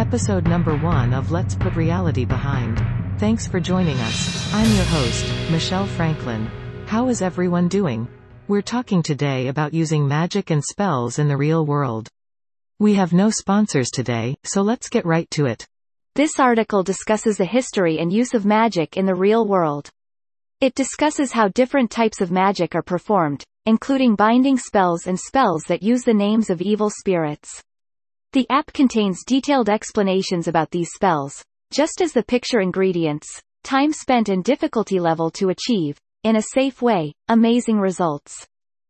episode number 1 of Let's Put Reality Behind. Thanks for joining us. I'm your host, Michelle Franklin. How is everyone doing? We're talking today about using magic and spells in the real world. We have no sponsors today, so let's get right to it. This article discusses the history and use of magic in the real world. It discusses how different types of magic are performed, including binding spells and spells that use the names of evil spirits. The app contains detailed explanations about these spells, just as the picture ingredients, time spent and difficulty level to achieve, in a safe way, amazing results.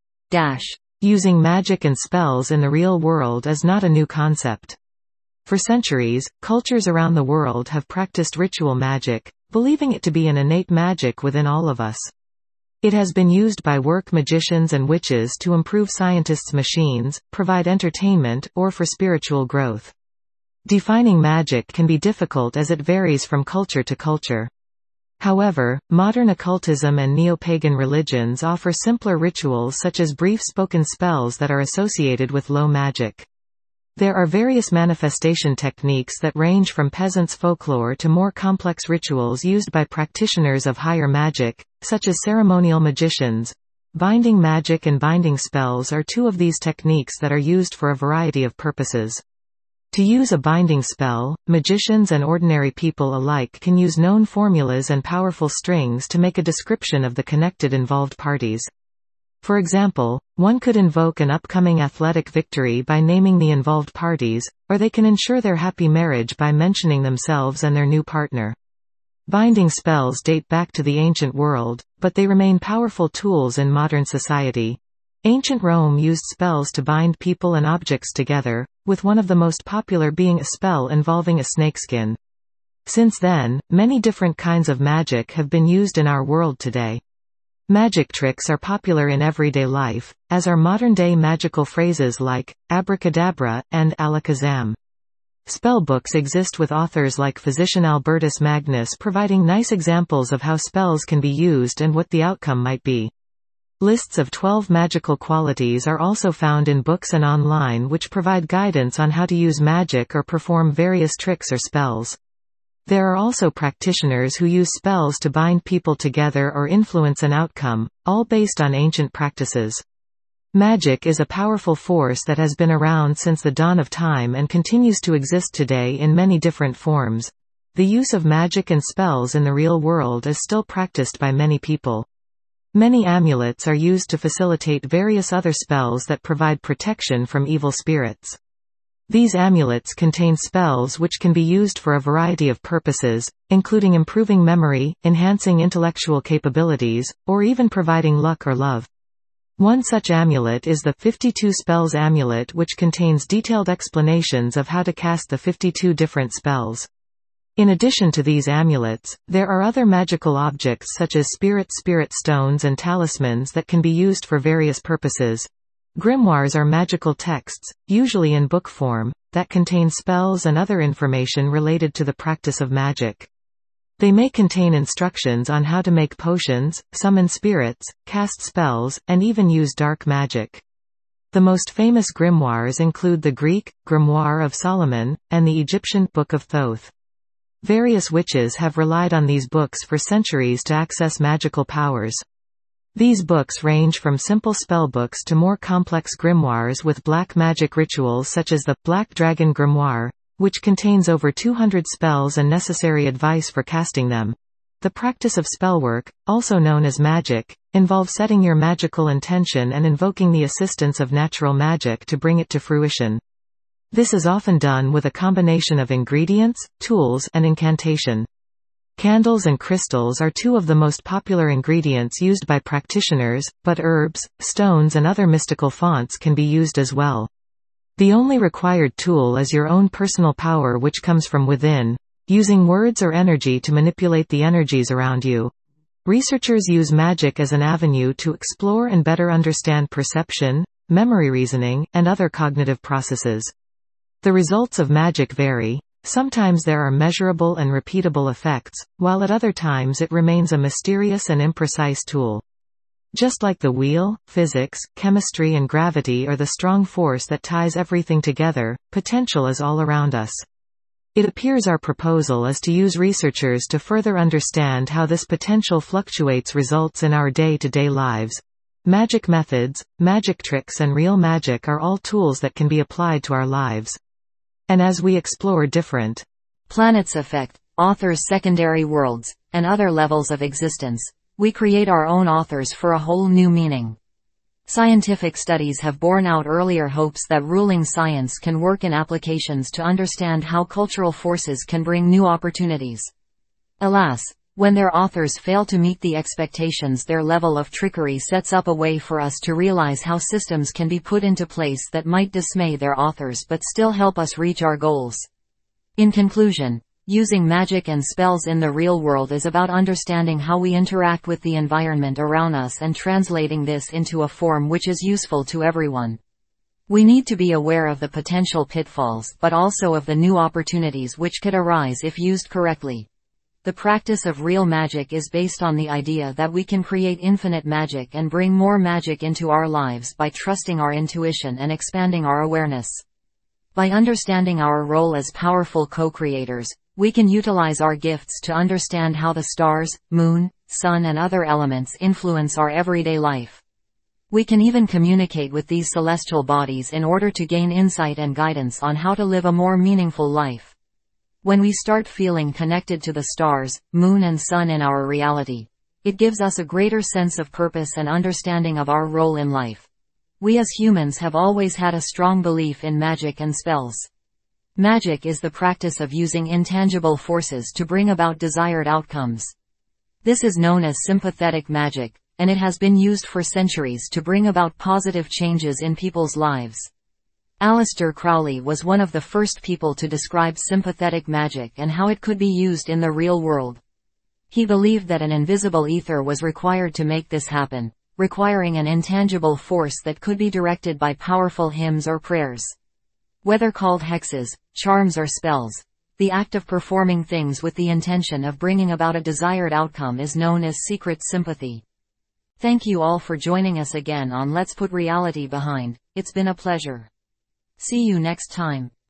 Using magic and spells in the real world is not a new concept. For centuries, cultures around the world have practiced ritual magic, believing it to be an innate magic within all of us. It has been used by work magicians and witches to improve scientists' machines, provide entertainment, or for spiritual growth. Defining magic can be difficult as it varies from culture to culture. However, modern occultism and neo-pagan religions offer simpler rituals such as brief spoken spells that are associated with low magic. There are various manifestation techniques that range from peasants' folklore to more complex rituals used by practitioners of higher magic, such as ceremonial magicians. Binding magic and binding spells are two of these techniques that are used for a variety of purposes. To use a binding spell, magicians and ordinary people alike can use known formulas and powerful strings to make a description of the connected involved parties. For example, one could invoke an upcoming athletic victory by naming the involved parties, or they can ensure their happy marriage by mentioning themselves and their new partner. Binding spells date back to the ancient world, but they remain powerful tools in modern society. Ancient Rome used spells to bind people and objects together, with one of the most popular being a spell involving a snakeskin. Since then, many different kinds of magic have been used in our world today. Magic tricks are popular in everyday life, as are modern-day magical phrases like abracadabra and alakazam. Spellbooks exist with authors like physician Albertus Magnus providing nice examples of how spells can be used and what the outcome might be. Lists of 12 magical qualities are also found in books and online which provide guidance on how to use magic or perform various tricks or spells. There are also practitioners who use spells to bind people together or influence an outcome, all based on ancient practices. Magic is a powerful force that has been around since the dawn of time and continues to exist today in many different forms. The use of magic and spells in the real world is still practiced by many people. Many amulets are used to facilitate various other spells that provide protection from evil spirits. These amulets contain spells which can be used for a variety of purposes, including improving memory, enhancing intellectual capabilities, or even providing luck or love. One such amulet is the 52 Spells Amulet, which contains detailed explanations of how to cast the 52 different spells. In addition to these amulets, there are other magical objects such as spirit stones and talismans that can be used for various purposes. Grimoires are magical texts, usually in book form, that contain spells and other information related to the practice of magic. They may contain instructions on how to make potions, summon spirits, cast spells, and even use dark magic. The most famous grimoires include the Greek, Grimoire of Solomon, and the Egyptian, Book of Thoth. Various witches have relied on these books for centuries to access magical powers. These books range from simple spellbooks to more complex grimoires with black magic rituals such as the Black Dragon Grimoire, which contains over 200 spells and necessary advice for casting them. The practice of spellwork, also known as magic, involves setting your magical intention and invoking the assistance of natural magic to bring it to fruition. This is often done with a combination of ingredients, tools, and incantation. Candles and crystals are two of the most popular ingredients used by practitioners, but herbs, stones and other mystical fonts can be used as well. The only required tool is your own personal power which comes from within, using words or energy to manipulate the energies around you. Researchers use magic as an avenue to explore and better understand perception, memory reasoning, and other cognitive processes. The results of magic vary. Sometimes there are measurable and repeatable effects, while at other times it remains a mysterious and imprecise tool. Just like the wheel, physics, chemistry and gravity are the strong force that ties everything together, potential is all around us. It appears our proposal is to use researchers to further understand how this potential fluctuates results in our day-to-day lives. Magic methods, magic tricks and real magic are all tools that can be applied to our lives. And as we explore different planets effect, authors' secondary worlds, and other levels of existence, we create our own authors for a whole new meaning. Scientific studies have borne out earlier hopes that ruling science can work in applications to understand how cultural forces can bring new opportunities. Alas, when their authors fail to meet the expectations, their level of trickery sets up a way for us to realize how systems can be put into place that might dismay their authors but still help us reach our goals. In conclusion, using magic and spells in the real world is about understanding how we interact with the environment around us and translating this into a form which is useful to everyone. We need to be aware of the potential pitfalls but also of the new opportunities which could arise if used correctly. The practice of real magic is based on the idea that we can create infinite magic and bring more magic into our lives by trusting our intuition and expanding our awareness. By understanding our role as powerful co-creators, we can utilize our gifts to understand how the stars, moon, sun and other elements influence our everyday life. We can even communicate with these celestial bodies in order to gain insight and guidance on how to live a more meaningful life. When we start feeling connected to the stars, moon and sun in our reality, it gives us a greater sense of purpose and understanding of our role in life. We as humans have always had a strong belief in magic and spells. Magic is the practice of using intangible forces to bring about desired outcomes. This is known as sympathetic magic, and it has been used for centuries to bring about positive changes in people's lives. Aleister Crowley was one of the first people to describe sympathetic magic and how it could be used in the real world. He believed that an invisible ether was required to make this happen, requiring an intangible force that could be directed by powerful hymns or prayers. Whether called hexes, charms or spells, the act of performing things with the intention of bringing about a desired outcome is known as secret sympathy. Thank you all for joining us again on Let's Put Reality Behind. It's been a pleasure. See you next time.